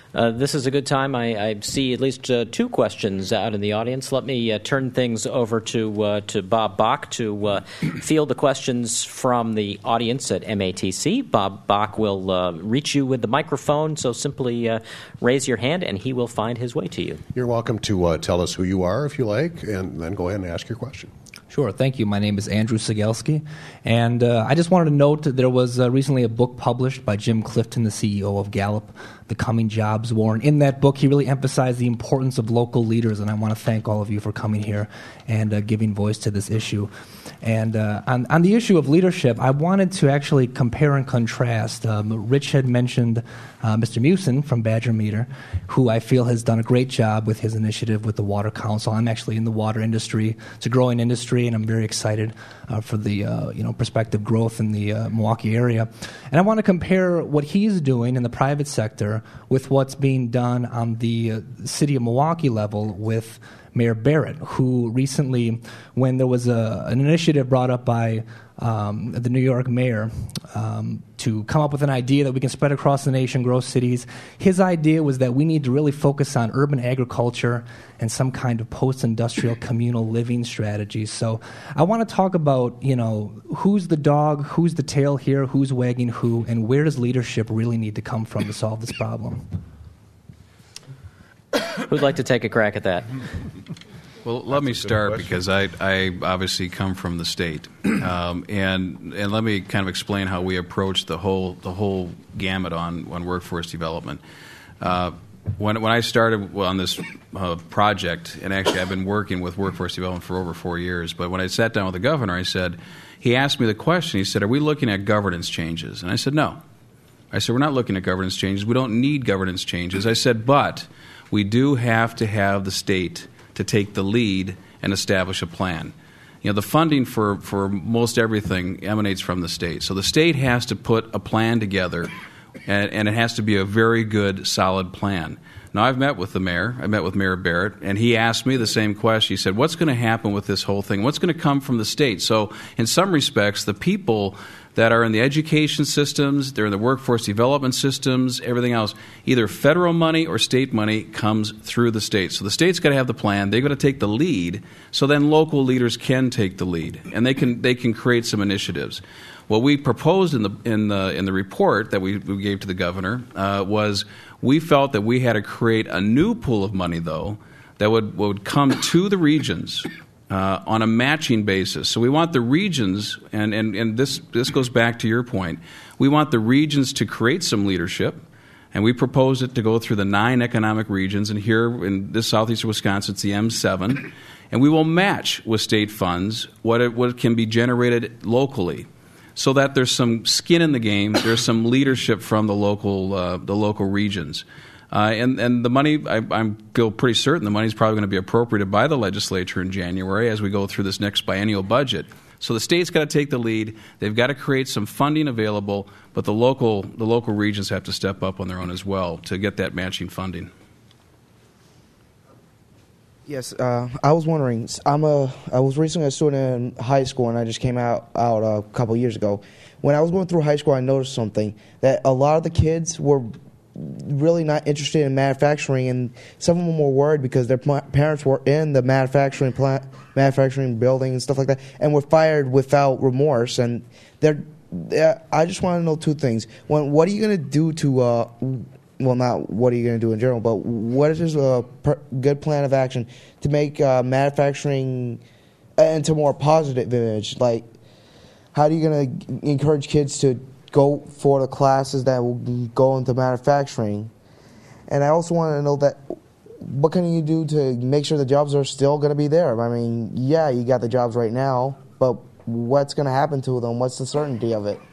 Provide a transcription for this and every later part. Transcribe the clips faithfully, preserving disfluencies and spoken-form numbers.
Uh, this is a good time. I, I see at least uh, two questions out in the audience. Let me uh, turn things over to uh, to Bob Bach to uh, field the questions from the audience at M A T C. Bob Bach will uh, reach you with the microphone, so simply uh, raise your hand and he will find his way to you. You're welcome to uh, tell us who you are if you like, and then go ahead and ask your question. Sure, thank you. My name is Andrew Sigelski, and uh, I just wanted to note that there was uh, recently a book published by Jim Clifton, the C E O of Gallup, The Coming Jobs War. And in that book, he really emphasized the importance of local leaders, and I want to thank all of you for coming here and uh, giving voice to this issue. And uh, on, on the issue of leadership, I wanted to actually compare and contrast. Um, Rich had mentioned uh, Mister Mewson from Badger Meter, who I feel has done a great job with his initiative with the Water Council. I'm actually in the water industry. It's a growing industry, and I'm very excited uh, for the uh, you know prospective growth in the uh, Milwaukee area. And I want to compare what he's doing in the private sector with what's being done on the uh, city of Milwaukee level with Mayor Barrett, who recently, when there was a, an initiative brought up by um, the New York mayor um, to come up with an idea that we can spread across the nation, grow cities, his idea was that we need to really focus on urban agriculture and some kind of post-industrial communal living strategies. So I want to talk about, you know, who's the dog, who's the tail here, who's wagging who, and where does leadership really need to come from to solve this problem? Who'd like to take a crack at that? Well, let me start because I, I obviously come from the state, um, and and let me kind of explain how we approach the whole the whole gamut on, on workforce development. Uh, when when I started on this uh, project, and actually I've been working with workforce development for over four years, but when I sat down with the governor, I said, he asked me the question. He said, "Are we looking at governance changes?" And I said, "No." I said, "We're not looking at governance changes. We don't need governance changes." I said, "But we do have to have the state to take the lead and establish a plan." You know, the funding for, for most everything emanates from the state. So the state has to put a plan together, and, and it has to be a very good, solid plan. Now, I've met with the mayor. I met with Mayor Barrett, and he asked me the same question. He said, what's going to happen with this whole thing? What's going to come from the state? So in some respects, the people that are in the education systems, they're in the workforce development systems, everything else, either federal money or state money comes through the state. So the state's got to have the plan. They've got to take the lead, so then local leaders can take the lead, and they can they can create some initiatives. What we proposed in the in the in the report that we, we gave to the governor uh, was we felt that we had to create a new pool of money, though, that would would come to the regions Uh, on a matching basis. So we want the regions, and, and, and this, this goes back to your point, we want the regions to create some leadership, and we propose it to go through the nine economic regions, and here in this southeastern Wisconsin, it's the M seven, and we will match with state funds what, it, what can be generated locally, so that there's some skin in the game, there's some leadership from the local, uh, the local regions. Uh, and, and the money, I, I feel pretty certain the money is probably going to be appropriated by the legislature in January as we go through this next biennial budget. So the state's got to take the lead. They've got to create some funding available, but the local the local regions have to step up on their own as well to get that matching funding. Yes, uh, I was wondering. I'm a I was recently a student in high school, and I just came out out a couple years ago. When I was going through high school, I noticed something that a lot of the kids were really not interested in manufacturing, and some of them were worried because their parents were in the manufacturing plant, manufacturing building and stuff like that, and were fired without remorse. And they're, they're I just want to know two things. One, what are you going to do to, uh, well, not what are you going to do in general, but what is a per- good plan of action to make uh, manufacturing into a more positive image? Like, how are you going to encourage kids to go for the classes that will go into manufacturing? And I also want to know that what can you do to make sure the jobs are still going to be there? I mean, yeah, you got the jobs right now, but what's going to happen to them? What's the certainty of it?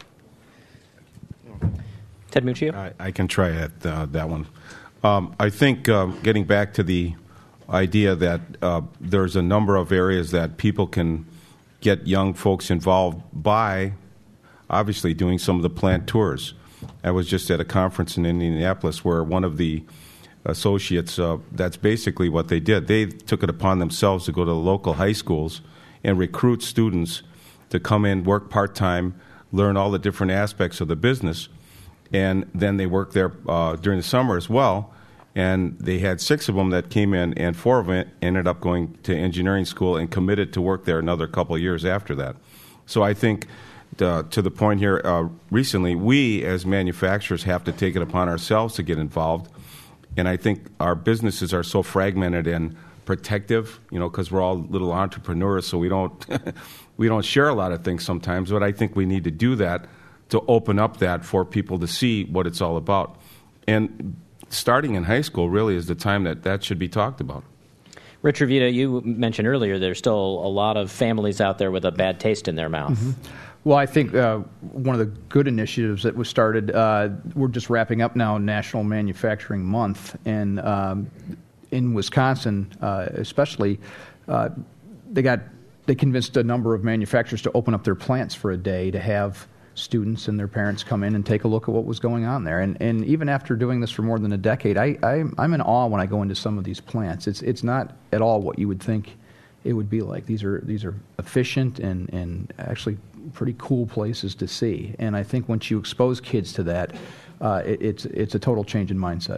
Ted Muccio? I, I can try at uh, that one. Um, I think uh, getting back to the idea that uh, there's a number of areas that people can get young folks involved by obviously doing some of the plant tours. I was just at a conference in Indianapolis where one of the associates, uh, that's basically what they did. They took it upon themselves to go to the local high schools and recruit students to come in, work part-time, learn all the different aspects of the business, and then they work there uh, during the summer as well. And they had six of them that came in, and four of them ended up going to engineering school and committed to work there another couple of years after that. So I think, uh, to the point here, uh, recently, we as manufacturers have to take it upon ourselves to get involved. And I think our businesses are so fragmented and protective, you know, because we're all little entrepreneurs, so we don't we don't share a lot of things sometimes. But I think we need to do that to open up that for people to see what it's all about. And starting in high school really is the time that that should be talked about. Rich Revita, you mentioned earlier there's still a lot of families out there with a bad taste in their mouth. Mm-hmm. Well, I think uh, one of the good initiatives that was started, uh, we're just wrapping up now National Manufacturing Month, and um, in Wisconsin uh, especially, uh, they got they convinced a number of manufacturers to open up their plants for a day to have students and their parents come in and take a look at what was going on there. And and even after doing this for more than a decade, I, I I'm in awe when I go into some of these plants. It's it's not at all what you would think it would be like. These are these are efficient and, and actually pretty cool places to see. And I think once you expose kids to that, uh, it, it's it's a total change in mindset.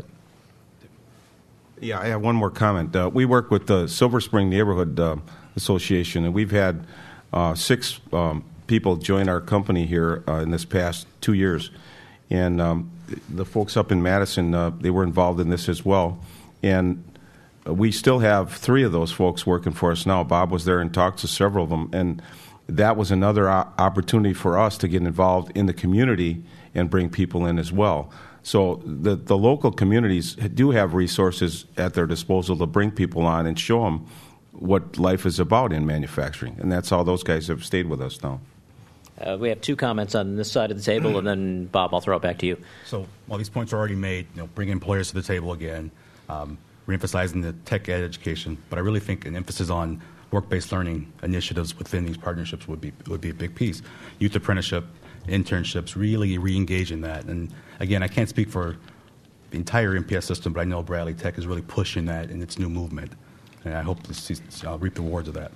Yeah, I have one more comment. Uh, we work with the Silver Spring Neighborhood uh, Association, and we've had uh, six um, people join our company here uh, in this past two years. And um, the folks up in Madison, uh, they were involved in this as well. And we still have three of those folks working for us now. Bob was there and talked to several of them. And that was another o- opportunity for us to get involved in the community and bring people in as well. So the, the local communities do have resources at their disposal to bring people on and show them what life is about in manufacturing. And that's how those guys have stayed with us now. Uh, we have two comments on this side of the table, and then, Bob, I'll throw it back to you. So while these points are already made, you know, bringing employers to the table again, um, reemphasizing the tech ed education, but I really think an emphasis on work-based learning initiatives within these partnerships would be would be a big piece. Youth apprenticeship, internships, really re-engage in that. And again, I can't speak for the entire M P S system, but I know Bradley Tech is really pushing that in its new movement. And I hope to see, uh, reap the rewards of that.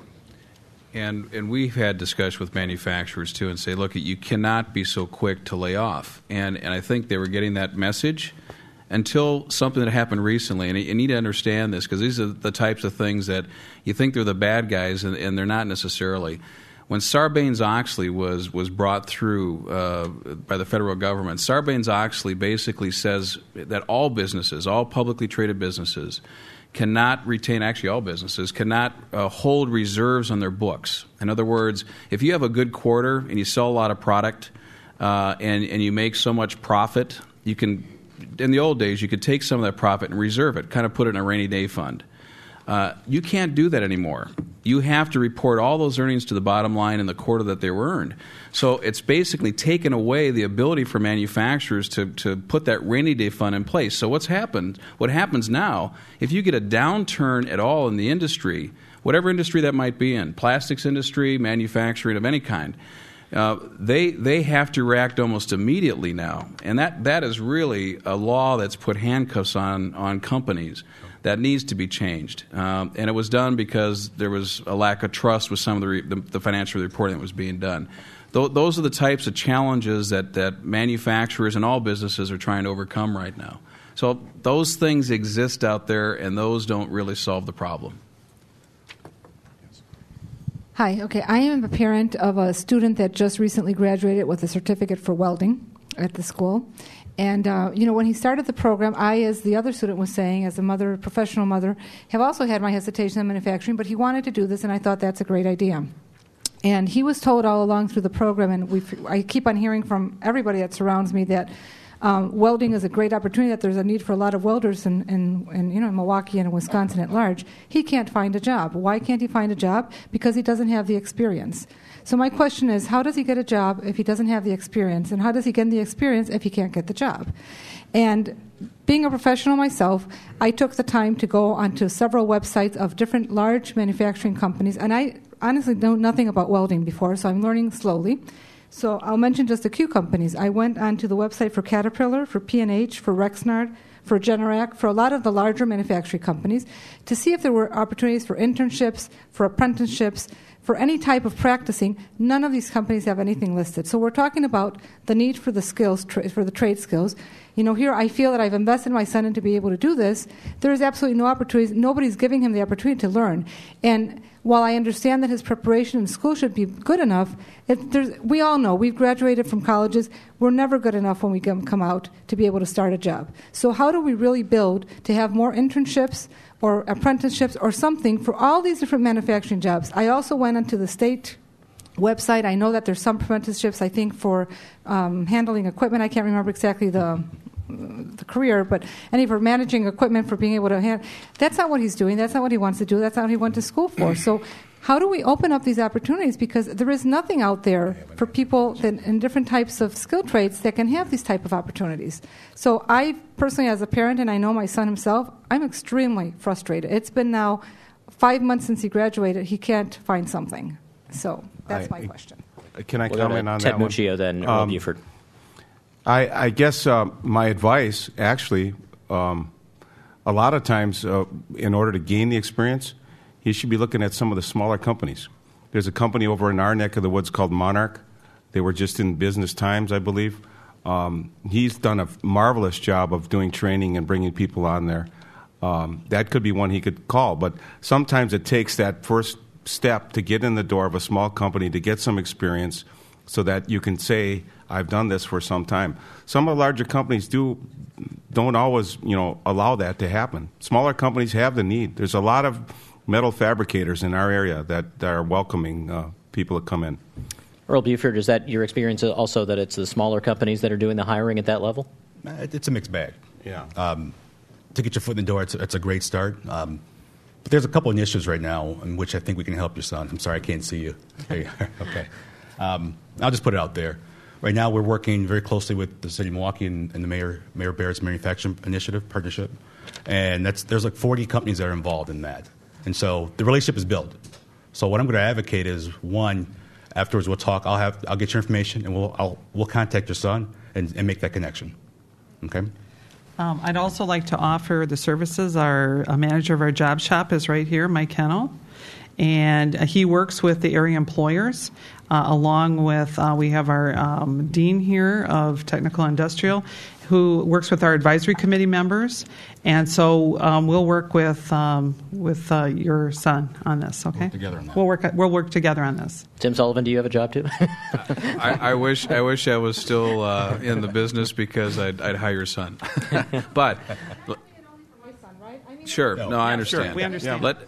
And and we've had discussions with manufacturers, too, and say, look, you cannot be so quick to lay off. And and I think they were getting that message until something that happened recently. And you need to understand this, because these are the types of things that you think they're the bad guys, and, and they're not necessarily. When Sarbanes-Oxley was, was brought through uh, by the federal government, Sarbanes-Oxley basically says that all businesses, all publicly traded businesses, cannot retain, actually all businesses, cannot uh, hold reserves on their books. In other words, if you have a good quarter and you sell a lot of product uh, and, and you make so much profit, you can, in the old days, you could take some of that profit and reserve it, kind of put it in a rainy day fund. Uh, you can't do that anymore. You have to report all those earnings to the bottom line in the quarter that they were earned. So it's basically taken away the ability for manufacturers to, to put that rainy day fund in place. So what's happened, what happens now, if you get a downturn at all in the industry, whatever industry that might be in, plastics industry, manufacturing of any kind, uh, they they have to react almost immediately now. And that, that is really a law that's put handcuffs on, on companies. That needs to be changed. Um, and it was done because there was a lack of trust with some of the, re- the, the financial reporting that was being done. Th- those are the types of challenges that, that manufacturers and all businesses are trying to overcome right now. So those things exist out there, and those don't really solve the problem. Hi. Okay. I am a parent of a student that just recently graduated with a certificate for welding at the school. And, uh, you know, when he started the program, I, as the other student was saying, as a mother, professional mother, have also had my hesitation in manufacturing, but he wanted to do this, and I thought that's a great idea. And he was told all along through the program, and we I keep on hearing from everybody that surrounds me that um, welding is a great opportunity, that there's a need for a lot of welders in, in, in, you know, in Milwaukee and in Wisconsin at large. He can't find a job. Why can't he find a job? Because he doesn't have the experience. So my question is, how does he get a job if he doesn't have the experience? And how does he get the experience if he can't get the job? And being a professional myself, I took the time to go onto several websites of different large manufacturing companies. And I honestly know nothing about welding before, so I'm learning slowly. So I'll mention just a few companies. I went onto the website for Caterpillar, for P and H, for Rexnord, for Generac, for a lot of the larger manufacturing companies, to see if there were opportunities for internships, for apprenticeships, for any type of practicing, none of these companies have anything listed. So we're talking about the need for the skills, tra- for the trade skills. You know, here I feel that I've invested my son in to be able to do this. There is absolutely no opportunities. Nobody's giving him the opportunity to learn. And while I understand that his preparation in school should be good enough, it, there's, we all know, we've graduated from colleges, we're never good enough when we come out to be able to start a job. So how do we really build to have more internships or apprenticeships or something for all these different manufacturing jobs? I also went onto the state website. I know that there's some apprenticeships, I think, for um, handling equipment. I can't remember exactly the the career, but any for managing equipment, for being able to hand. That's not what he's doing. That's not what he wants to do. That's not what he went to school for. So how do we open up these opportunities? Because there is nothing out there for people that, in different types of skill trades that can have these type of opportunities. So I personally, as a parent, and I know my son himself, I'm extremely frustrated. It's been now five months since he graduated. He can't find something. So that's I, my question. Can I we'll comment on Ted that one? Muccio, then Earl Um, Buford. I, I guess uh, my advice, actually, um, a lot of times, uh, in order to gain the experience, he should be looking at some of the smaller companies. There's a company over in our neck of the woods called Monarch. They were just in Business Times, I believe. Um, he's done a marvelous job of doing training and bringing people on there. Um, that could be one he could call. But sometimes it takes that first step to get in the door of a small company to get some experience so that you can say, I've done this for some time. Some of the larger companies do don't always, you know, allow that to happen. Smaller companies have the need. There's a lot of metal fabricators in our area that, that are welcoming uh, people to come in. Earl Buford, is that your experience also that it's the smaller companies that are doing the hiring at that level? It's a mixed bag. Yeah. Um, to get your foot in the door, it's, it's a great start. Um, but there's a couple initiatives right now in which I think we can help your son. I'm sorry, I can't see you. There you are. Okay. Um, I'll just put it out there. Right now, we're working very closely with the city of Milwaukee and, and the Mayor Mayor Barrett's Manufacturing Initiative partnership, and that's there's like forty companies that are involved in that, and so the relationship is built. So what I'm going to advocate is one. Afterwards, we'll talk. I'll have I'll get your information, and we'll I'll, we'll contact your son and, and make that connection. Okay. Um, I'd also like to offer the services. Our uh, manager of our job shop is right here, Mike Kennel, and uh, he works with the area employers. Uh, along with, uh, we have our um, dean here of technical industrial who works with our advisory committee members. And so um, we'll work with um, with uh, your son on this, okay? Work together on that. We'll work, we'll work together on this. Tim Sullivan, do you have a job too? I, I wish I wish I was still uh, in the business because I'd, I'd hire your son. But sure, no, I understand. Sure, we understand. Let,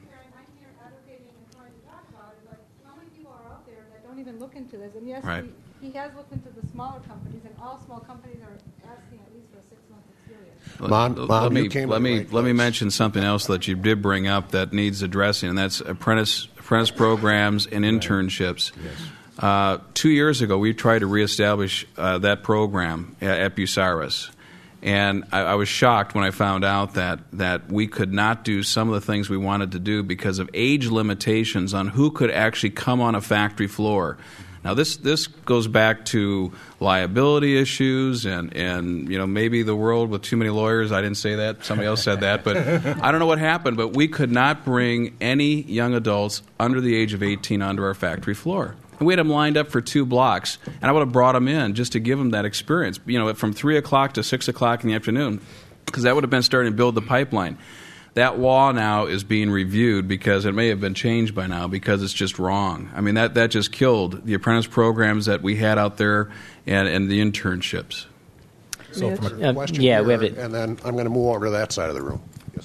Even look into this, and yes, Right. he, he has looked into the smaller companies, and all small companies are asking at least for a six-month experience. Let, Mom- let Mom, me you came let to the me right let me place. mention something else that you did bring up that needs addressing, and that's apprentice apprentice programs and internships. Uh, two years ago, we tried to reestablish uh, that program at, at Bucyrus, and I, I was shocked when I found out that that we could not do some of the things we wanted to do because of age limitations on who could actually come on a factory floor. Now, this this goes back to liability issues and, and, you know, maybe the world with too many lawyers. I didn't say that. Somebody else said that. But I don't know what happened, but we could not bring any young adults under the age of eighteen onto our factory floor. And we had them lined up for two blocks, and I would have brought them in just to give them that experience, you know, from three o'clock to six o'clock in the afternoon, because that would have been starting to build the pipeline. That law now is being reviewed because it may have been changed by now because it's just wrong. I mean, that, that just killed the apprentice programs that we had out there and, and the internships. So from a Um, question yeah, here, we have it. and then I'm going to move over to that side of the room. Yes.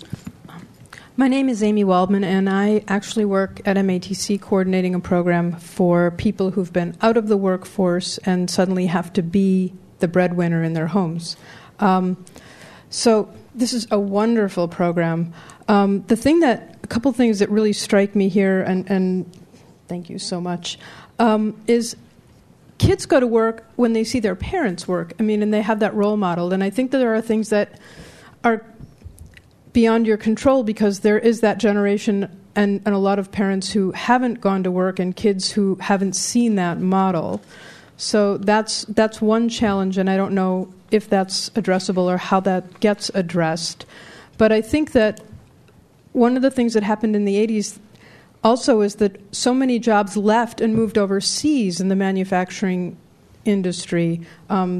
My name is Amy Waldman, and I actually work at M A T C coordinating a program for people who've been out of the workforce and suddenly have to be the breadwinner in their homes. Um, so this is a wonderful program. Um, the thing that, a couple things that really strike me here, and, and thank you so much, um, is kids go to work when they see their parents work. I mean, and they have that role model. And I think that there are things that are beyond your control because there is that generation and, and a lot of parents who haven't gone to work and kids who haven't seen that model. So that's that's one challenge, and I don't know if that's addressable or how that gets addressed. But I think that one of the things that happened in the eighties, also is that so many jobs left and moved overseas in the manufacturing industry. Um,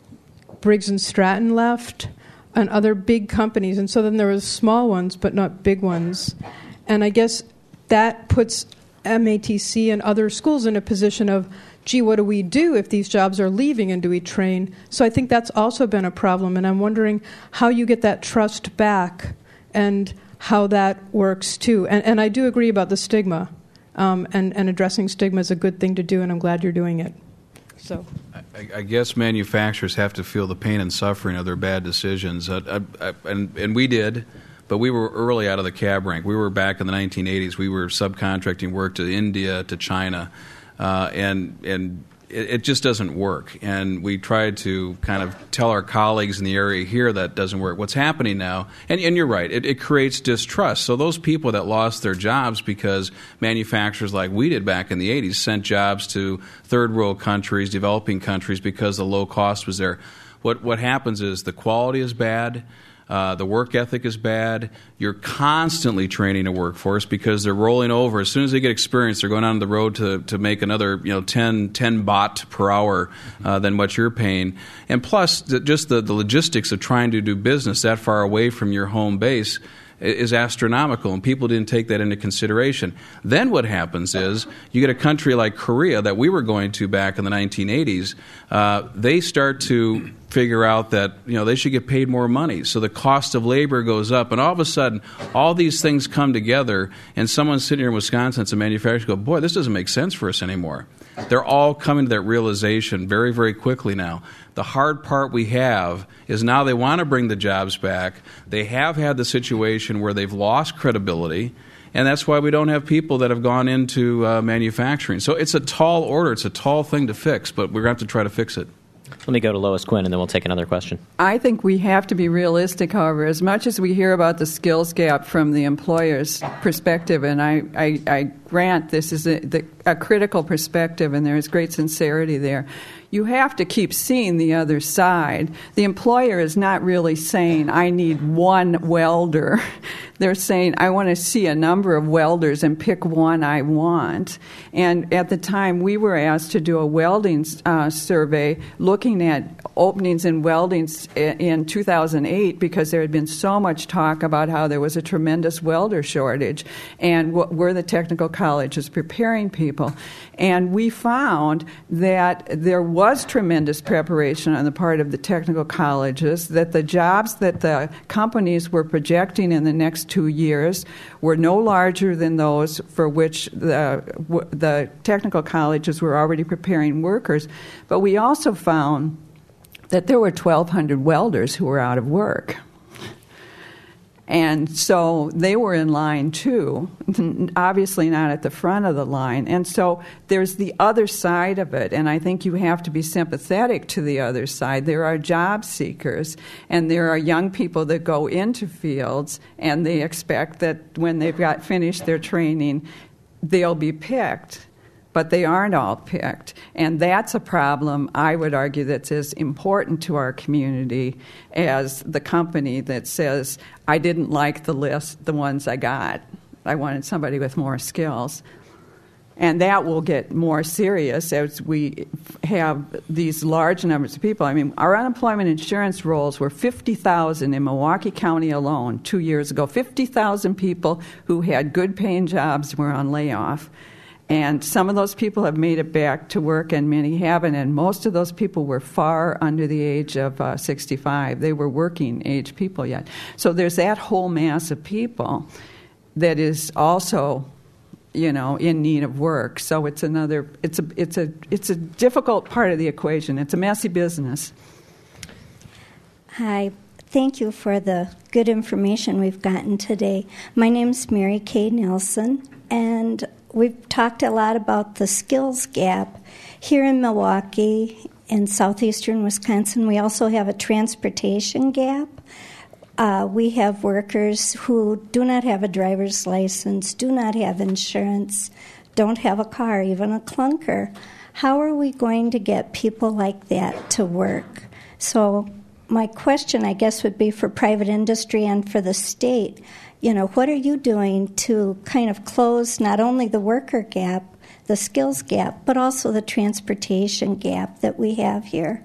Briggs and Stratton left, and other big companies, and so then there was small ones, but not big ones. And I guess that puts M A T C and other schools in a position of, gee, what do we do if these jobs are leaving, and do we train? So I think that's also been a problem, and I'm wondering how you get that trust back and how that works too. And, and I do agree about the stigma, um, and, and addressing stigma is a good thing to do, and I'm glad you're doing it. So, I, I guess manufacturers have to feel the pain and suffering of their bad decisions, uh, I, I, and, and we did, but we were early out of the cab rank. We were back in the nineteen eighties. We were subcontracting work to India, to China, uh, and and it, it just doesn't work. And we tried to kind of tell our colleagues in the area here that doesn't work. What's happening now, and, and you're right, it, it creates distrust. So those people that lost their jobs because manufacturers like we did back in the eighties sent jobs to third world countries, developing countries, because the low cost was there. What what happens is the quality is bad. Uh, the work ethic is bad. You're constantly training a workforce because they're rolling over. As soon as they get experience, they're going on the road to, to make another, you know, ten, ten baht per hour uh, than what you're paying. And plus, the, just the, the logistics of trying to do business that far away from your home base is astronomical, and people didn't take that into consideration. Then what happens is you get a country like Korea that we were going to back in the nineteen eighties. Uh, they start to figure out that, you know, they should get paid more money, so the cost of labor goes up, and all of a sudden all these things come together, and someone sitting here in Wisconsin, it's a manufacturer, go, boy, this doesn't make sense for us anymore. They're all coming to that realization very, very quickly now. The hard part we have is now they want to bring the jobs back. They have had the situation where they've lost credibility, and that's why we don't have people that have gone into uh, manufacturing. So it's a tall order. It's a tall thing to fix, but we're going to have to try to fix it. Let me go to Lois Quinn, and then we'll take another question. I think we have to be realistic, however. As much as we hear about the skills gap from the employer's perspective, and I, I, I grant this is a, the, a critical perspective, and there is great sincerity there, you have to keep seeing the other side. The employer is not really saying, I need one welder. They're saying, I want to see a number of welders and pick one I want. And at the time, we were asked to do a welding uh, survey looking at openings in welding in two thousand eight because there had been so much talk about how there was a tremendous welder shortage and what were the technical colleges preparing people. And we found that there was tremendous preparation on the part of the technical colleges, that the jobs that the companies were projecting in the next two years were no larger than those for which the, the technical colleges were already preparing workers. But we also found that there were twelve hundred welders who were out of work. And so they were in line too, obviously not at the front of the line. And so there's the other side of it, and I think you have to be sympathetic to the other side. There are job seekers, and there are young people that go into fields, and they expect that when they've got finished their training, they'll be picked. But they aren't all picked. And that's a problem, I would argue, that's as important to our community as the company that says, I didn't like the list, the ones I got. I wanted somebody with more skills. And that will get more serious as we have these large numbers of people. I mean, our unemployment insurance rolls were fifty thousand in Milwaukee County alone two years ago. fifty thousand people who had good-paying jobs were on layoff. And some of those people have made it back to work, and many haven't. And most of those people were far under the age of uh, sixty-five. They were working-age people yet. So there's that whole mass of people that is also, you know, in need of work. So it's another. It's a. It's a. It's a difficult part of the equation. It's a messy business. Hi. Thank you for the good information we've gotten today. My name's Mary Kay Nelson, and we've talked a lot about the skills gap. Here in Milwaukee, in southeastern Wisconsin, we also have a transportation gap. Uh, we have workers who do not have a driver's license, do not have insurance, don't have a car, even a clunker. How are we going to get people like that to work? So my question, I guess, would be for private industry and for the state. You know, what are you doing to kind of close not only the worker gap, the skills gap, but also the transportation gap that we have here?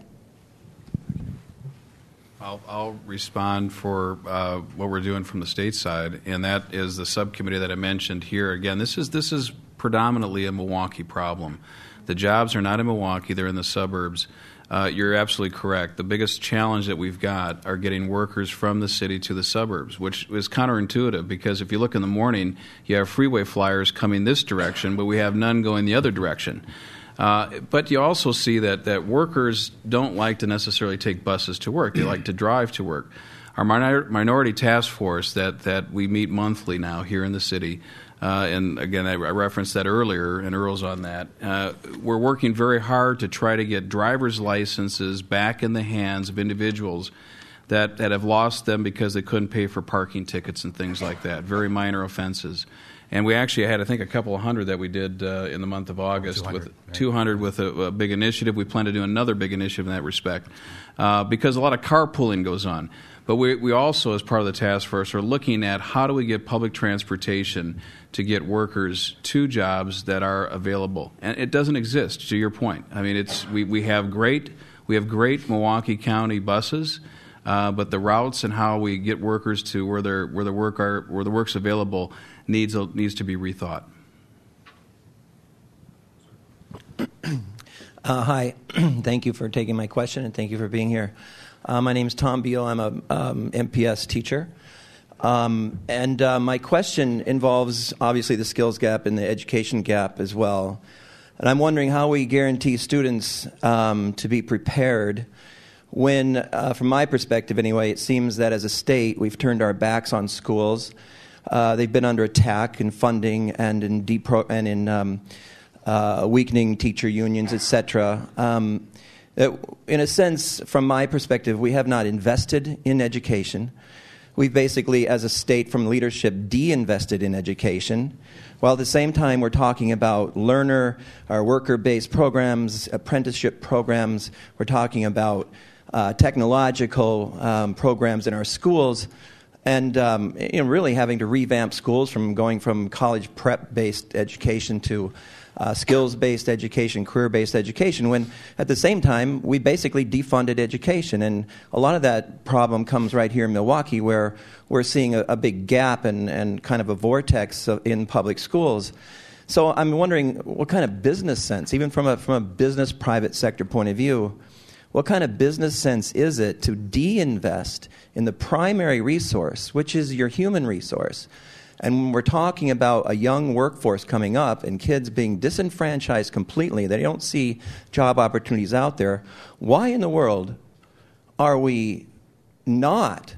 I'll, I'll respond for uh, what we're doing from the state side, and that is the subcommittee that I mentioned here. Again, this is this is predominantly a Milwaukee problem. The jobs are not in Milwaukee; they're in the suburbs. Uh, you're absolutely correct. The biggest challenge that we've got are getting workers from the city to the suburbs, which is counterintuitive because if you look in the morning, you have freeway flyers coming this direction, but we have none going the other direction. Uh, but you also see that, that workers don't like to necessarily take buses to work. They like to drive to work. Our minor, minority task force that, that we meet monthly now here in the city, Uh, and again, I, I referenced that earlier, and Earl's on that. Uh, we're working very hard to try to get driver's licenses back in the hands of individuals that, that have lost them because they couldn't pay for parking tickets and things like that, very minor offenses. And we actually had, I think, a couple of hundred that we did uh, in the month of August, two hundred, with right. two hundred with a, a big initiative. We plan to do another big initiative in that respect uh, because a lot of carpooling goes on. But we, we also, as part of the task force, are looking at how do we get public transportation to get workers to jobs that are available. And it doesn't exist, to your point. I mean, it's we, we have great we have great Milwaukee County buses, uh, but the routes and how we get workers to where they're where the work are where the work's available needs needs to be rethought. Uh, hi, thank you for taking my question and thank you for being here. Uh, my name is Tom Beal. I'm a um, M P S teacher. Um, and uh, my question involves, obviously, the skills gap and the education gap as well. And I'm wondering how we guarantee students um, to be prepared when, uh, from my perspective anyway, it seems that as a state we've turned our backs on schools. Uh, they've been under attack in funding and in, depro- and in um, uh, weakening teacher unions, et cetera. Um, in a sense, from my perspective, we have not invested in education. We've basically, as a state from leadership, de-invested in education, while at the same time we're talking about learner or worker-based programs, apprenticeship programs. We're talking about uh, technological um, programs in our schools, and um, you know, really having to revamp schools from going from college prep-based education to Uh, skills-based education, career-based education, when at the same time we basically defunded education. And a lot of that problem comes right here in Milwaukee, where we're seeing a, a big gap and, and kind of a vortex of, in public schools. So I'm wondering what kind of business sense, even from a, from a business private sector point of view, what kind of business sense is it to de-invest in the primary resource, which is your human resource? And when we're talking about a young workforce coming up and kids being disenfranchised completely, they don't see job opportunities out there, why in the world are we not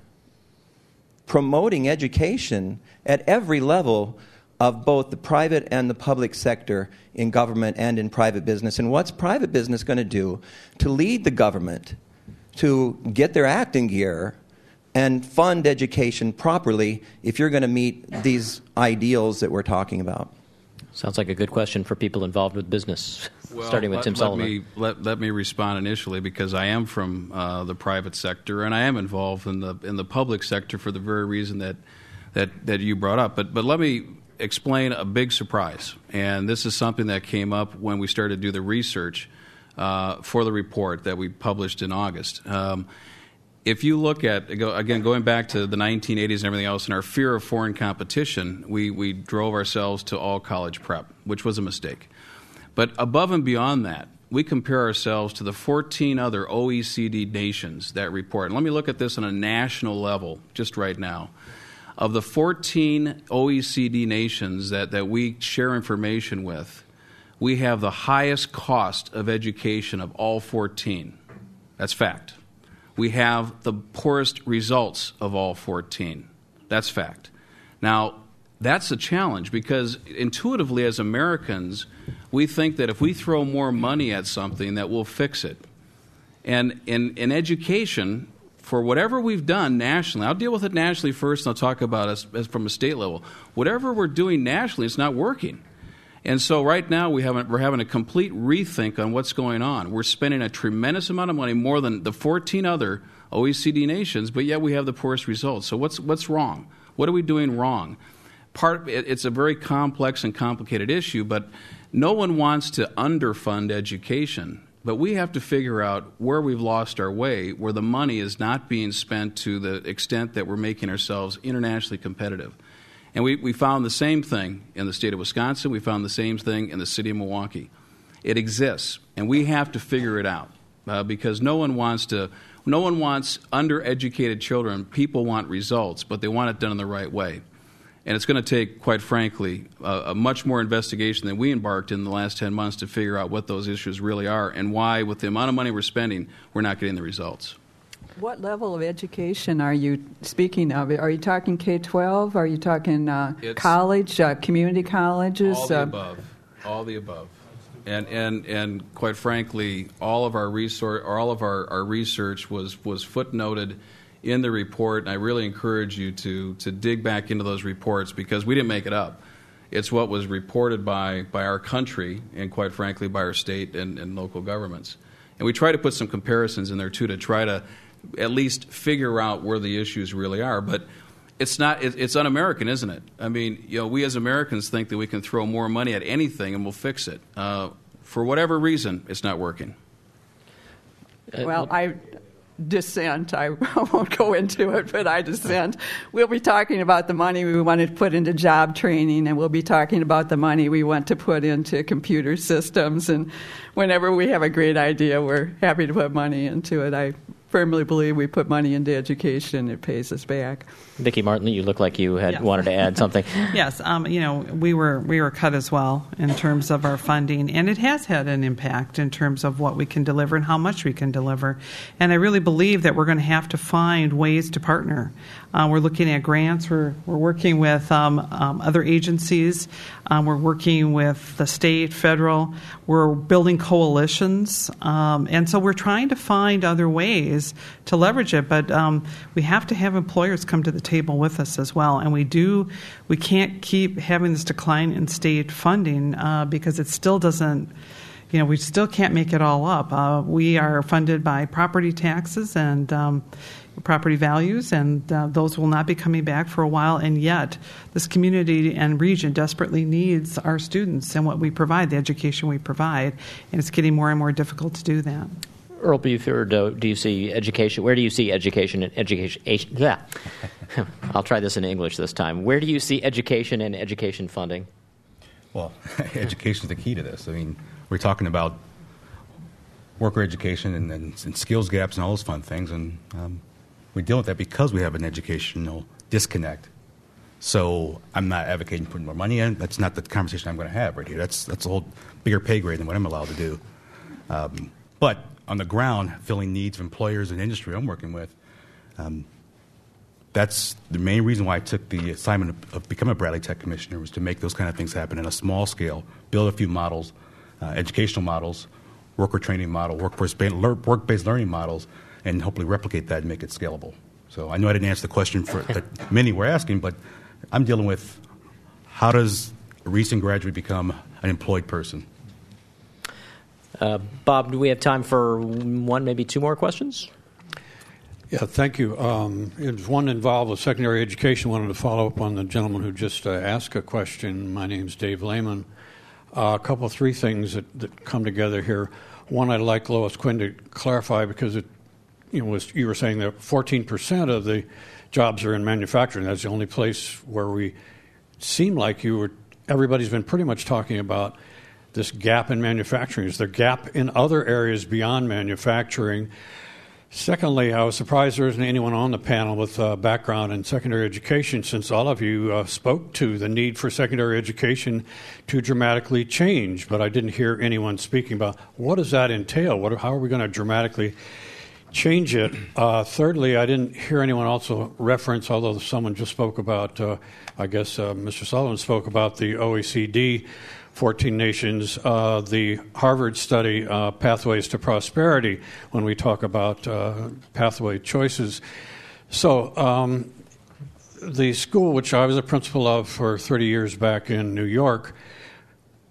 promoting education at every level of both the private and the public sector in government and in private business? And what's private business going to do to lead the government to get their act in gear and fund education properly if you're going to meet these ideals that we're talking about? Sounds like a good question for people involved with business, well, starting with let, Tim let Sullivan. Me, let, let me respond initially because I am from uh, the private sector and I am involved in the in the public sector for the very reason that that, that you brought up. But but let me explain a big surprise. And this is something that came up when we started to do the research uh, for the report that we published in August. Um, If you look at, again, going back to the nineteen eighties and everything else, and our fear of foreign competition, we, we drove ourselves to all college prep, which was a mistake. But above and beyond that, we compare ourselves to the fourteen other O E C D nations that report. And let me look at this on a national level just right now. Of the fourteen O E C D nations that, that we share information with, we have the highest cost of education of all fourteen. That's fact. We have the poorest results of all fourteen. That's fact. Now, that's a challenge because intuitively as Americans, we think that if we throw more money at something that we'll fix it. And in, in education, for whatever we've done nationally, I'll deal with it nationally first and I'll talk about us as from a state level. Whatever we're doing nationally, it's not working. And so right now we haven't, we're having a complete rethink on what's going on. We're spending a tremendous amount of money, more than the fourteen other O E C D nations, but yet we have the poorest results. So what's what's wrong? What are we doing wrong? Part it, it's a very complex and complicated issue, but no one wants to underfund education. But we have to figure out where we've lost our way, where the money is not being spent to the extent that we're making ourselves internationally competitive. And we, we found the same thing in the state of Wisconsin. We found the same thing in the city of Milwaukee. It exists, and we have to figure it out uh, because no one wants to. No one wants undereducated children. People want results, but they want it done in the right way. And it's going to take, quite frankly, a, a much more investigation than we embarked in the last ten months to figure out what those issues really are and why, with the amount of money we're spending, we're not getting the results. What level of education are you speaking of? Are you talking K twelve? Are you talking uh, college, uh, community colleges? All the uh, above. All the above. And, and, and quite frankly, all of our resource, or all of our, our research was, was footnoted in the report, and I really encourage you to, to dig back into those reports because we didn't make it up. It's what was reported by, by our country and, quite frankly, by our state and, and local governments. And we try to put some comparisons in there, too, to try to at least figure out where the issues really are. But it's not, it, it's un-American, isn't it? I mean, you know, we as Americans think that we can throw more money at anything and we'll fix it. Uh, for whatever reason, it's not working. Well, I dissent. I won't go into it, but I dissent. We'll be talking about the money we want to put into job training, and we'll be talking about the money we want to put into computer systems. And whenever we have a great idea, we're happy to put money into it. I firmly believe we put money into education, it pays us back. Vicki Martin, you look like you had yes. wanted to add something. Yes, um, you know, we were we were cut as well in terms of our funding, and it has had an impact in terms of what we can deliver and how much we can deliver. And I really believe that we're going to have to find ways to partner. Uh, we're looking at grants. We're we're working with um, um, other agencies. Um, we're working with the state, federal. We're building coalitions, um, and so we're trying to find other ways to leverage it. But um, we have to have employers come to the table with us as well. And we do. We can't keep having this decline in state funding uh, because it still doesn't. You know, we still can't make it all up. Uh, we are funded by property taxes and um, property values, and uh, those will not be coming back for a while. And yet, this community and region desperately needs our students and what we provide, the education we provide, and it's getting more and more difficult to do that. Earl Buford, do, do you see education? Where do you see education and education? Yeah, I'll try this in English this time. Where do you see education and education funding? Well, education is the key to this. I mean, we're talking about worker education and, and, and skills gaps and all those fun things, and um, we deal with that because we have an educational disconnect. So I'm not advocating putting more money in. That's not the conversation I'm going to have right here. That's that's a whole bigger pay grade than what I'm allowed to do. Um, but on the ground, filling needs of employers and industry I'm working with, um, that's the main reason why I took the assignment of, of becoming a Bradley Tech Commissioner, was to make those kind of things happen in a small scale, build a few models, uh, educational models, worker training model, workforce work-based learning models, and hopefully replicate that and make it scalable. So I know I didn't answer the question for, that many were asking, but I'm dealing with how does a recent graduate become an employed person? Uh, Bob, do we have time for one, maybe two more questions? Yeah, thank you. Um, it was one involved with secondary education. I wanted to follow up on the gentleman who just uh, asked a question. My name's Dave Lehman. Uh, a couple of three things that, that come together here. One, I'd like Lois Quinn to clarify, because it, you know, was, you were saying that fourteen percent of the jobs are in manufacturing. That's the only place where we seem like you were. Everybody's been pretty much talking about this gap in manufacturing. Is there a gap in other areas beyond manufacturing? Secondly, I was surprised there isn't anyone on the panel with uh, background in secondary education, since all of you uh, spoke to the need for secondary education to dramatically change, but I didn't hear anyone speaking about what does that entail? What, how are we going to dramatically change it? Uh, thirdly, I didn't hear anyone also reference, although someone just spoke about, uh, I guess uh, Mister Sullivan spoke about the O E C D fourteen nations, uh, the Harvard study, uh, Pathways to Prosperity, when we talk about uh, pathway choices. So um, the school, which I was a principal of for thirty years back in New York,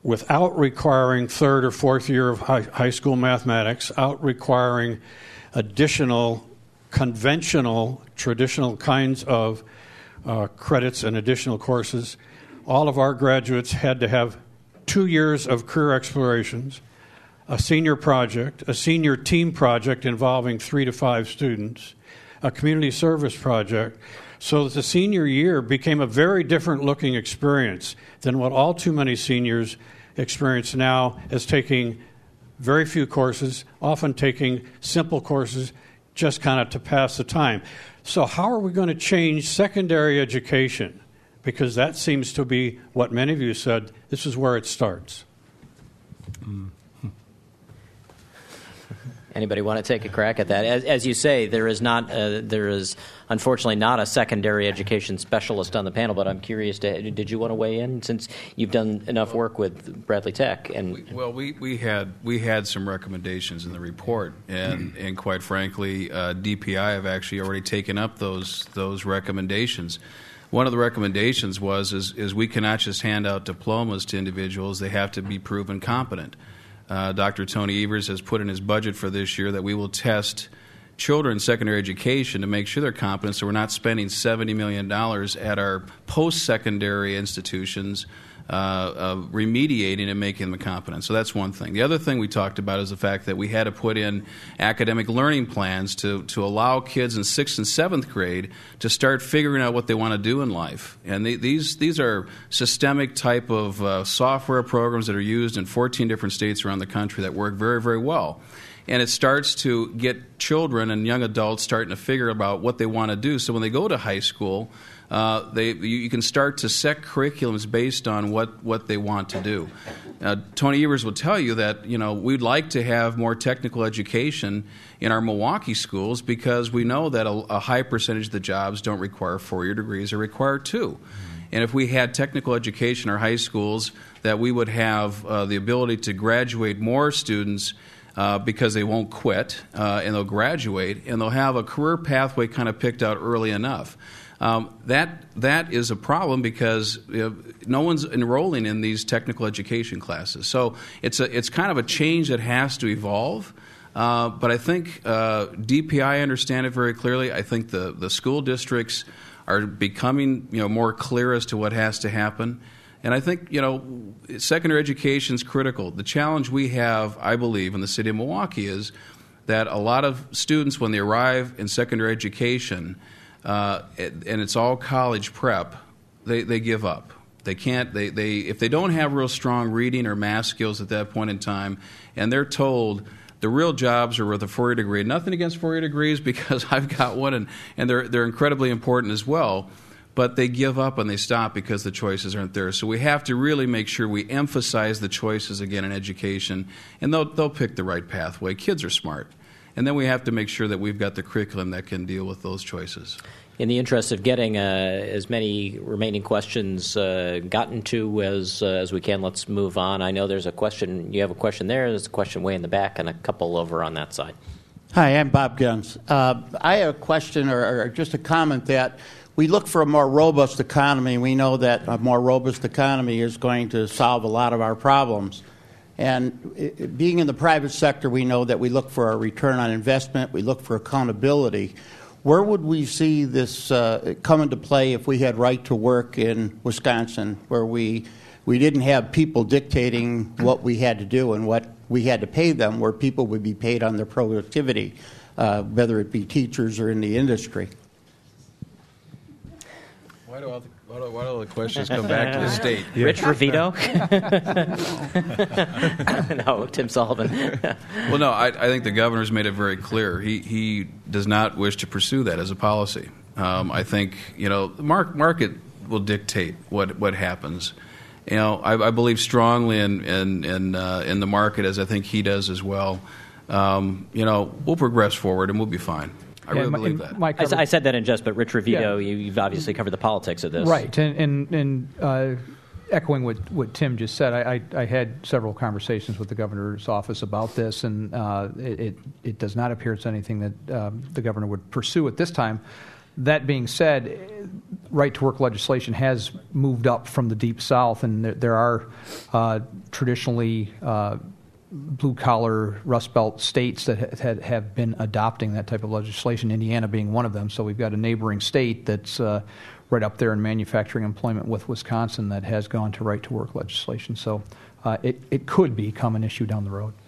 without requiring third or fourth year of high, high school mathematics, out requiring additional conventional, traditional kinds of uh, credits and additional courses. All of our graduates had to have two years of career explorations, a senior project, a senior team project involving three to five students, a community service project, so that the senior year became a very different looking experience than what all too many seniors experience now as taking very few courses, often taking simple courses just kind of to pass the time. So how are we going to change secondary education? Because that seems to be what many of you said, this is where it starts. Mm. Anybody want to take a crack at that? As, as you say, there is not, uh, there is unfortunately not a secondary education specialist on the panel. But I'm curious, to, did you want to weigh in since you've done enough work with Bradley Tech? And we, well, we, we had we had some recommendations in the report, and and quite frankly, uh, D P I have actually already taken up those those recommendations. One of the recommendations was is, is we cannot just hand out diplomas to individuals; they have to be proven competent. Uh, Doctor Tony Evers has put in his budget for this year that we will test children in secondary education to make sure they're competent, so we're not spending seventy million dollars at our post-secondary institutions uh, uh, remediating and making them competent. So that's one thing. The other thing we talked about is the fact that we had to put in academic learning plans to, to allow kids in sixth and seventh grade to start figuring out what they want to do in life. And they, these these are systemic type of uh, software programs that are used in fourteen different states around the country that work very, very well. And it starts to get children and young adults starting to figure about what they want to do. So when they go to high school, uh, they you, you can start to set curriculums based on what, what they want to do. Uh, Tony Evers will tell you that, you know, we'd like to have more technical education in our Milwaukee schools because we know that a, a high percentage of the jobs don't require four-year degrees or require two. And if we had technical education in our high schools, that we would have uh, the ability to graduate more students Uh, because they won't quit, uh, and they'll graduate, and they'll have a career pathway kind of picked out early enough. Um, that that is a problem because you know, no one's enrolling in these technical education classes. So it's a it's kind of a change that has to evolve. Uh, but I think uh, D P I understand it very clearly. I think the, the school districts are becoming you know more clear as to what has to happen. And I think, you know, secondary education is critical. The challenge we have, I believe, in the city of Milwaukee is that a lot of students, when they arrive in secondary education, uh, and it's all college prep, they, they give up. They can't, they, they, if they don't have real strong reading or math skills at that point in time, and they're told the real jobs are with a four-year degree. Nothing against four-year degrees because I've got one, and, and they're, they're incredibly important as well. But they give up and they stop because the choices aren't there. So we have to really make sure we emphasize the choices again in education, and they'll they'll pick the right pathway. Kids are smart. And then we have to make sure that we've got the curriculum that can deal with those choices. In the interest of getting uh, as many remaining questions uh, gotten to as uh, as we can, let's move on. I know there's a question. You have a question there. There's a question way in the back and a couple over on that side. Hi, I'm Bob Guns. Uh, I have a question or, or just a comment that we look for a more robust economy. We know that a more robust economy is going to solve a lot of our problems. And it, being in the private sector, we know that we look for a return on investment. We look for accountability. Where would we see this uh, come into play if we had right to work in Wisconsin, where we we didn't have people dictating what we had to do and what we had to pay them, where people would be paid on their productivity, uh, whether it be teachers or in the industry? Why do all the, why do, why do all the questions come back to the state? Rich Revito? No, Tim Sullivan. Well, no, I, I think the governor's made it very clear. He he does not wish to pursue that as a policy. Um, I think, you know, the mark, market will dictate what, what happens. You know, I, I believe strongly in in in, uh, in the market, as I think he does as well. Um, you know, we'll progress forward and we'll be fine. I yeah, really my, believe that. My cover- I, I said that in jest, but Rich Revito, Yeah. you, you've obviously covered the politics of this. Right, and and, and uh, echoing what, what Tim just said, I, I, I had several conversations with the governor's office about this, and uh, it, it it does not appear it's anything that um, the governor would pursue at this time. that being said, right-to-work legislation has moved up from the Deep South, and there, there are uh, traditionally uh, blue-collar, Rust Belt states that ha- have been adopting that type of legislation, Indiana being one of them. So we've got a neighboring state that's uh, right up there in manufacturing employment with Wisconsin that has gone to right-to-work legislation. So uh, it, it could become an issue down the road.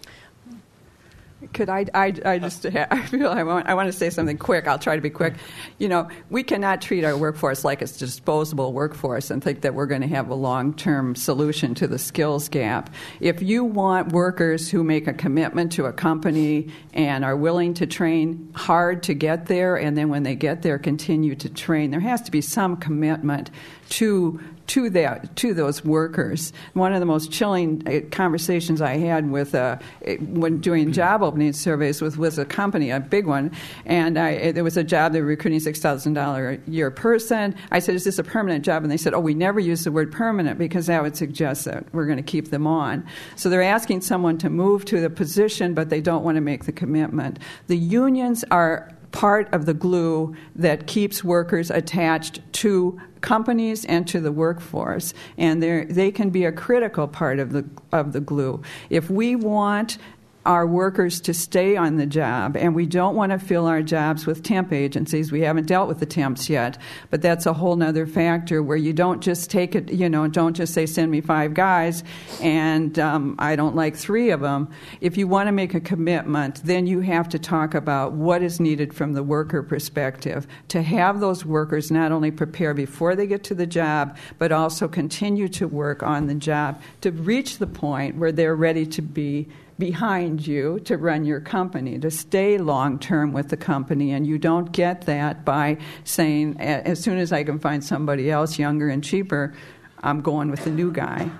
Could I, I, I just, I feel I want, I want to say something quick. I'll try to be quick. You know, we cannot treat our workforce like it's a disposable workforce and think that we're going to have a long-term solution to the skills gap. If you want workers who make a commitment to a company and are willing to train hard to get there, and then when they get there, continue to train, there has to be some commitment to to that to those workers. One of the most chilling conversations I had with uh, when doing job opening surveys with was a company, a big one, and I, there was a job they were recruiting six thousand dollars a year person. I said, "Is this a permanent job?" And they said, "Oh, we never use the word permanent because that would suggest that we're going to keep them on." So they're asking someone to move to the position, but they don't want to make the commitment. The unions are part of the glue that keeps workers attached to companies and to the workforce, and they can be a critical part of the of the glue. If we want our workers to stay on the job, and we don't want to fill our jobs with temp agencies. We haven't dealt with the temps yet, but that's a whole other factor where you don't just take it, you know, don't just say, send me five guys, and um, I don't like three of them. If you want to make a commitment, then you have to talk about what is needed from the worker perspective to have those workers not only prepare before they get to the job, but also continue to work on the job to reach the point where they're ready to be behind you to run your company, to stay long-term with the company. And you don't get that by saying, as soon as I can find somebody else younger and cheaper, I'm going with the new guy.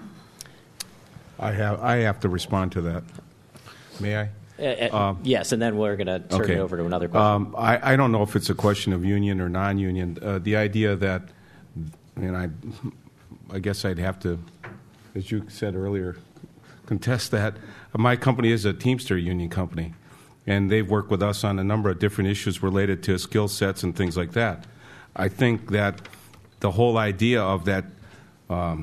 I have I have to respond to that. May I? Uh, uh, um, yes, and then we're going to turn okay. it over to another question. Um, I, I don't know if it's a question of union or non-union. Uh, the idea that, and I, I guess I'd have to, as you said earlier, contest that. My company is a Teamster union company, and they've worked with us on a number of different issues related to skill sets and things like that. I think that the whole idea of that um,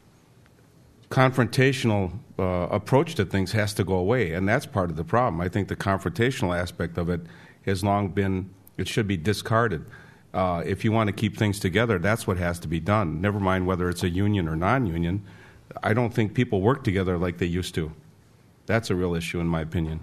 confrontational uh, approach to things has to go away, and that's part of the problem. I think the confrontational aspect of it has long been, it should be discarded. Uh, if you want to keep things together, that's what has to be done, never mind whether it's a union or non-union. I don't think people work together like they used to. That's a real issue, in my opinion.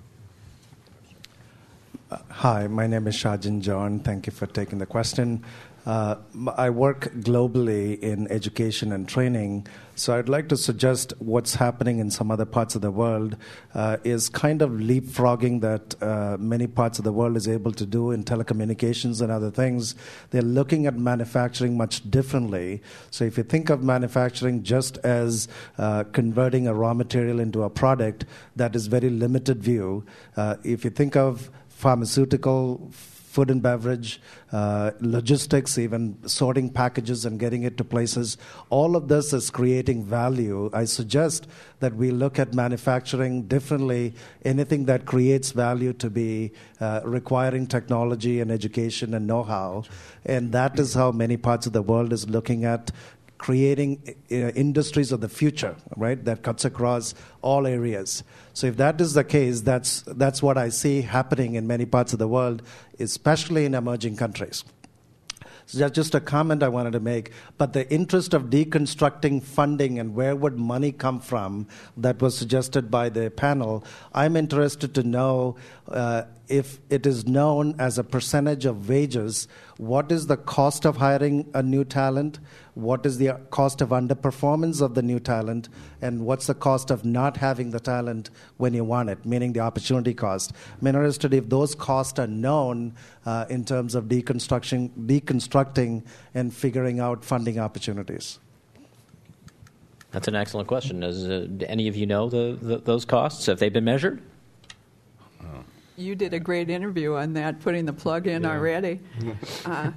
Uh, hi, my name is Shajin John. Thank you for taking the question. Uh, I work globally in education and training, so I'd like to suggest what's happening in some other parts of the world uh, is kind of leapfrogging that uh, many parts of the world is able to do in telecommunications and other things. They're looking at manufacturing much differently. So if you think of manufacturing just as uh, converting a raw material into a product, that is very limited view. Uh, if you think of pharmaceutical, food and beverage, uh, logistics, even sorting packages and getting it to places. All of this is creating value. I suggest that we look at manufacturing differently, anything that creates value to be uh, requiring technology and education and know-how. And that is how many parts of the world is looking at creating uh, industries of the future, right, that cuts across all areas. So if that is the case, that's that's what I see happening in many parts of the world, especially in emerging countries. So that's just a comment I wanted to make. But the interest of deconstructing funding and where would money come from that was suggested by the panel, I'm interested to know uh, if it is known as a percentage of wages, what is the cost of hiring a new talent, what is the cost of underperformance of the new talent, and what's the cost of not having the talent when you want it, meaning the opportunity cost. I'm interested if those costs are known uh, in terms of deconstruction, deconstructing and figuring out funding opportunities. That's an excellent question. Does uh, any of you know the, the, those costs? Have they been measured? You did a great interview on that, putting the plug in yeah. already. Uh,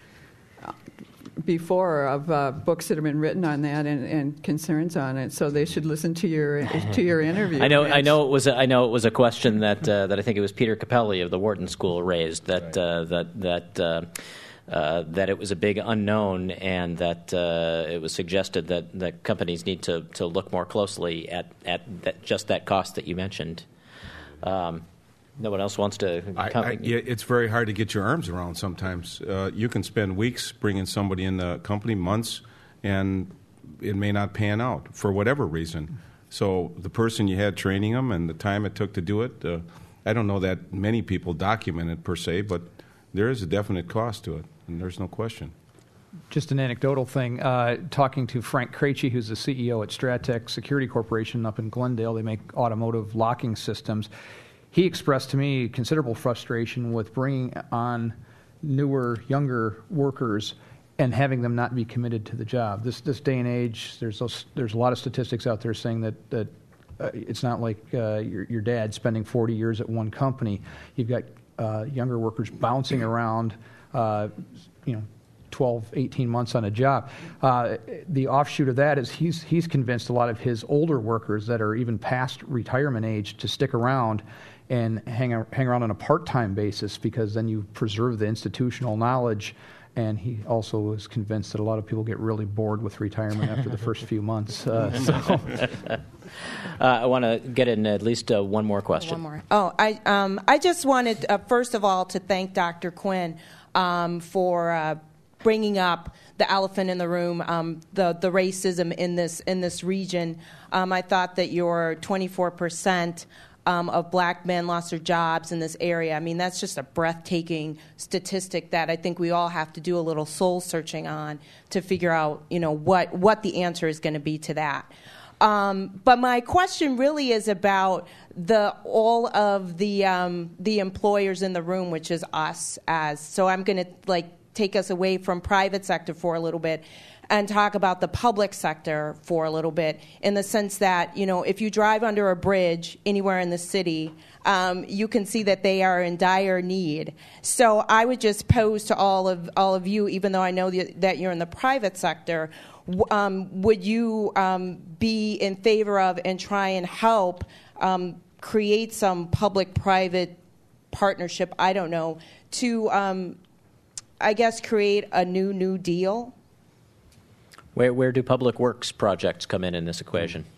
before of uh, books that have been written on that and, and concerns on it, so they should listen to your to your interview. I know. I know it was. A, I know it was a question that uh, that I think it was Peter Capelli of the Wharton School raised. That right. uh, that that. Uh, uh, that it was a big unknown, and that uh, it was suggested that, that companies need to, to look more closely at, at that, just that cost that you mentioned. Um, no one else wants to I, comment? I, yeah, it's very hard to get your arms around sometimes. Uh, you can spend weeks bringing somebody in the company, months, and it may not pan out for whatever reason. So the person you had training them and the time it took to do it, uh, I don't know that many people document it per se, but there is a definite cost to it, and there's no question. Just an anecdotal thing, uh, talking to Frank Krejci, who's the C E O at Stratec Security Corporation up in Glendale. They make automotive locking systems. He expressed to me considerable frustration with bringing on newer, younger workers and having them not be committed to the job. This this day and age, there's those, there's a lot of statistics out there saying that that uh, it's not like uh, your your dad spending forty years at one company. You've got uh, younger workers bouncing around, uh, you know, twelve, eighteen months on a job. Uh, the offshoot of that is he's he's convinced a lot of his older workers that are even past retirement age to stick around and hang hang around on a part-time basis, because then you preserve the institutional knowledge. And he also is convinced that a lot of people get really bored with retirement after the first few months. Uh, so. uh, I want to get in at least uh, one more question. One more. Oh, I um, I just wanted, uh, first of all, to thank Doctor Quinn um, for uh, bringing up the elephant in the room, um, the the racism in this in this region. Um, I thought that your twenty-four percent Um, of black men lost their jobs in this area. I mean, that's just a breathtaking statistic that I think we all have to do a little soul searching on to figure out, you know, what, what the answer is going to be to that. Um, but my question really is about the all of the um, the employers in the room, which is us as. So I'm going to like take us away from private sector for a little bit and talk about the public sector for a little bit, in the sense that, you know, if you drive under a bridge anywhere in the city, um, you can see that they are in dire need. So I would just pose to all of all of you, even though I know that you're in the private sector, um, would you um, be in favor of and try and help um, create some public-private partnership, I don't know, to, um, I guess, create a new New Deal? Where where do public works projects come in in this equation?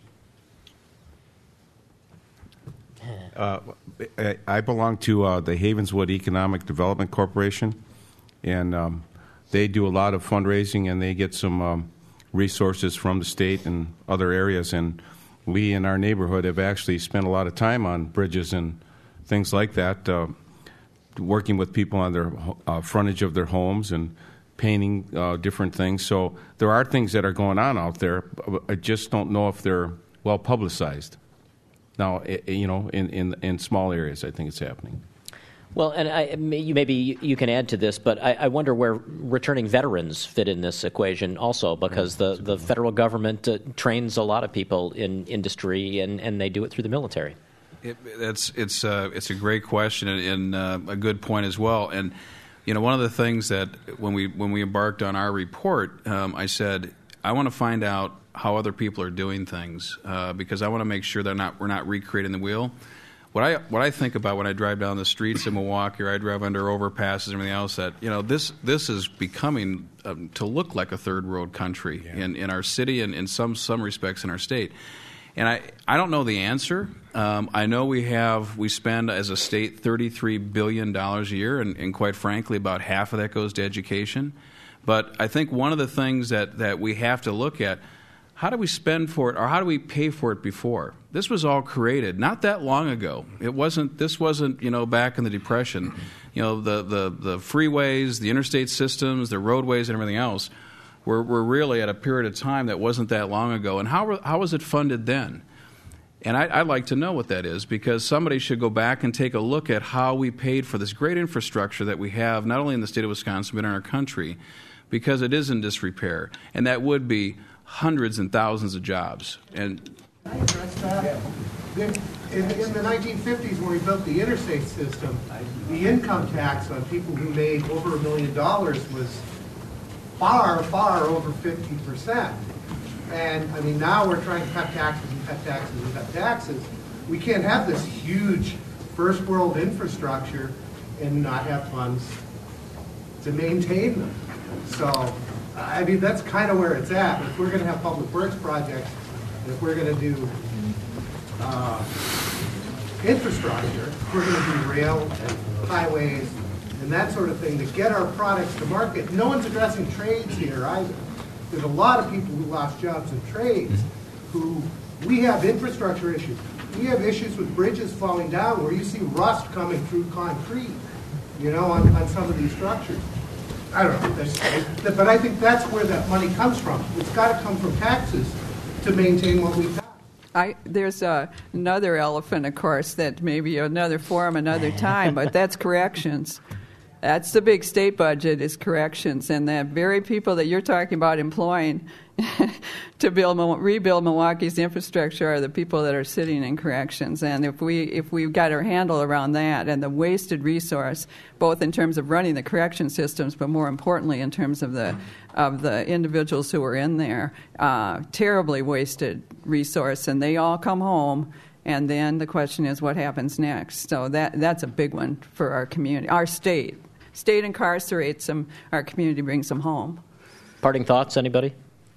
Uh, I, I belong to uh, the Havenswood Economic Development Corporation, and um, they do a lot of fundraising, and they get some um, resources from the state and other areas. And we in our neighborhood have actually spent a lot of time on bridges and things like that, uh, working with people on their uh, frontage of their homes and painting uh, different things. So there are things that are going on out there. I just don't know if they're well publicized. Now, you know, in, in, in small areas, I think it's happening. Well, and I, you, maybe you can add to this, but I, I wonder where returning veterans fit in this equation also, because the, the federal government uh, trains a lot of people in industry, and, and they do it through the military. It, that's, it's, uh, it's a great question and, and uh, a good point as well. And you know, one of the things that when we when we embarked on our report, um, I said, I want to find out how other people are doing things, uh, because I want to make sure that not we're not recreating the wheel. What I what I think about when I drive down the streets in Milwaukee, or I drive under overpasses and everything else, that you know this this is becoming um, to look like a third world country yeah. in, in our city and in some some respects in our state. And I, I don't know the answer. Um, I know we have we spend as a state thirty-three billion dollars a year, and, and quite frankly, about half of that goes to education. But I think one of the things that, that we have to look at, how do we spend for it, or how do we pay for it before? This was all created not that long ago. It wasn't. This wasn't you know back in the Depression. You know the the, the freeways, the interstate systems, the roadways, and everything else. We're, we're really at a period of time that wasn't that long ago. And how, how was it funded then? And I, I'd like to know what that is, because somebody should go back and take a look at how we paid for this great infrastructure that we have, not only in the state of Wisconsin, but in our country, because it is in disrepair. And that would be hundreds and thousands of jobs. And Can I address that? In, in the nineteen fifties, when we built the interstate system, the income tax on people who made over a million dollars was far, far over fifty percent. And, I mean, now we're trying to cut taxes and cut taxes and cut taxes. We can't have this huge first world infrastructure and not have funds to to maintain them. So, I mean, that's kind of where it's at. If we're going to have public works projects, if we're going to do uh, infrastructure, if we're going to do rail and highways and that sort of thing to get our products to market. No one's addressing trades here either. There's a lot of people who lost jobs in trades who, we have infrastructure issues. We have issues with bridges falling down where you see rust coming through concrete, you know, on, on some of these structures. I don't know, there's, but I think that's where that money comes from. It's got to come from taxes to maintain what we've got. I, there's uh, another elephant, of course, that maybe another forum, another time, but that's corrections. That's the big state budget is corrections, and the very people that you're talking about employing to build, rebuild Milwaukee's infrastructure are the people that are sitting in corrections. And if we if we've got our handle around that and the wasted resource, both in terms of running the correction systems, but more importantly in terms of the of the individuals who are in there, uh, terribly wasted resource, and they all come home. And then the question is, what happens next? So that that's a big one for our community, our state. State incarcerates them, our community brings them home. Parting thoughts, anybody?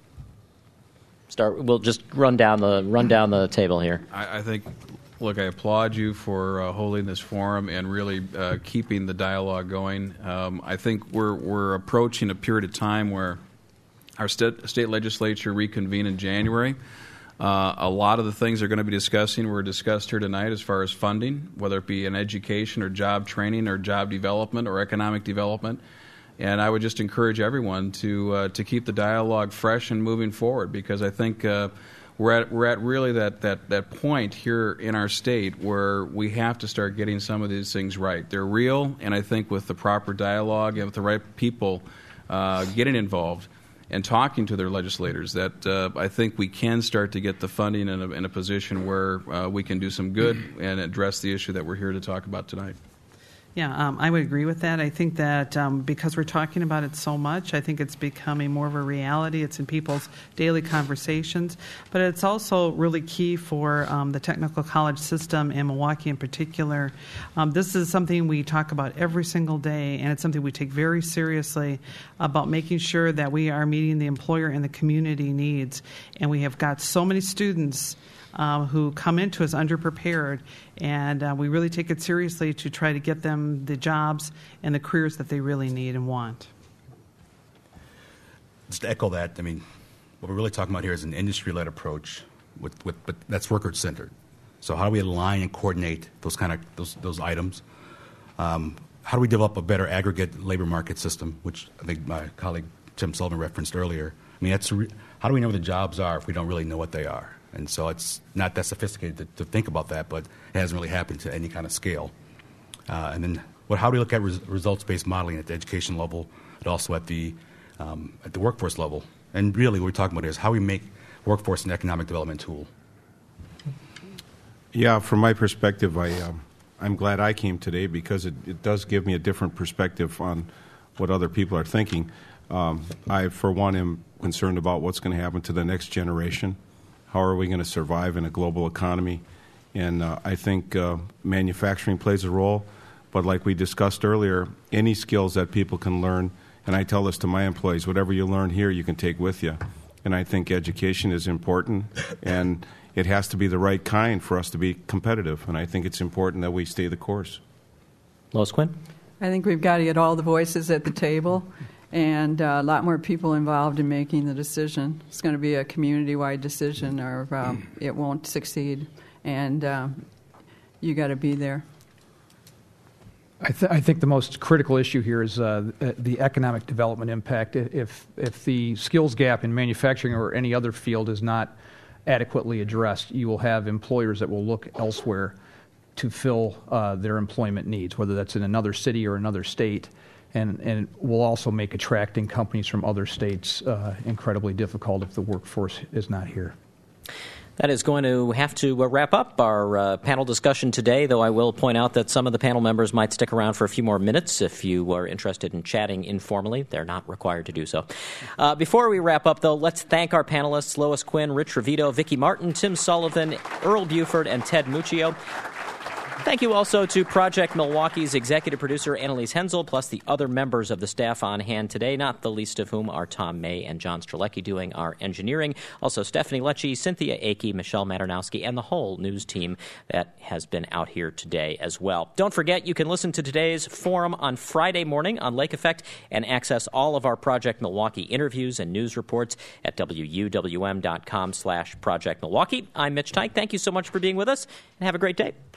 Start. We'll just run down the run down the table here. I, I think. Look, I applaud you for uh, holding this forum and really uh, keeping the dialogue going. Um, I think we're we're approaching a period of time where our st- state legislature reconvene in January. Uh, a lot of the things they're going to be discussing were discussed here tonight as far as funding, whether it be in education or job training or job development or economic development. And I would just encourage everyone to uh, to keep the dialogue fresh and moving forward, because I think uh, we're at we're at really that, that, that point here in our state where we have to start getting some of these things right. They're real, and I think with the proper dialogue and with the right people uh, getting involved and talking to their legislators, that uh, I think we can start to get the funding in a, in a position where uh, we can do some good and address the issue that we're here to talk about tonight. Yeah, um, I would agree with that. I think that um, because we're talking about it so much, I think it's becoming more of a reality. It's in people's daily conversations. But it's also really key for um, the technical college system in Milwaukee in particular. Um, this is something we talk about every single day, and it's something we take very seriously about making sure that we are meeting the employer and the community needs. And we have got so many students Uh, who come into us underprepared, and uh, we really take it seriously to try to get them the jobs and the careers that they really need and want. Just to echo that, I mean, what we're really talking about here is an industry-led approach, with, with but that's worker-centered. So how do we align and coordinate those kind of those those items? Um, how do we develop a better aggregate labor market system, which I think my colleague Tim Sullivan referenced earlier? I mean, that's re- how do we know what the jobs are if we don't really know what they are? And so it's not that sophisticated to, to think about that, but it hasn't really happened to any kind of scale. Uh, and then, what, how do we look at res- results-based modeling at the education level, but also at the um, at the workforce level? And really, what we're talking about is how we make workforce an economic development tool. Yeah, from my perspective, I um, I'm glad I came today because it, it does give me a different perspective on what other people are thinking. Um, I, for one, am concerned about what's going to happen to the next generation. How are we going to survive in a global economy? And uh, I think uh, manufacturing plays a role. But like we discussed earlier, any skills that people can learn, and I tell this to my employees, whatever you learn here, you can take with you. And I think education is important, and it has to be the right kind for us to be competitive. And I think it's important that we stay the course. Lois Quinn? I think we've got to get all the voices at the table, and uh, a lot more people involved in making the decision. It's going to be a community-wide decision, or um, it won't succeed. And um, you got to be there. I, th- I think the most critical issue here is uh, the economic development impact. If if the skills gap in manufacturing or any other field is not adequately addressed, you will have employers that will look elsewhere to fill uh, their employment needs, whether that's in another city or another state. And, and it will also make attracting companies from other states uh, incredibly difficult if the workforce is not here. That is going to have to uh, wrap up our uh, panel discussion today, though I will point out that some of the panel members might stick around for a few more minutes if you are interested in chatting informally. They're not required to do so. Uh, before we wrap up, though, let's thank our panelists, Lois Quinn, Rich Revito, Vicki Martin, Tim Sullivan, Earl Buford, and Ted Muccio. Thank you also to Project Milwaukee's executive producer, Annalise Hensel, plus the other members of the staff on hand today, not the least of whom are Tom May and John Strelecki doing our engineering. Also, Stephanie Lecce, Cynthia Akey, Michelle Maternowski, and the whole news team that has been out here today as well. Don't forget, you can listen to today's forum on Friday morning on Lake Effect and access all of our Project Milwaukee interviews and news reports at W U W M dot com slash Project Milwaukee. I'm Mitch Teich. Thank you so much for being with us, and have a great day.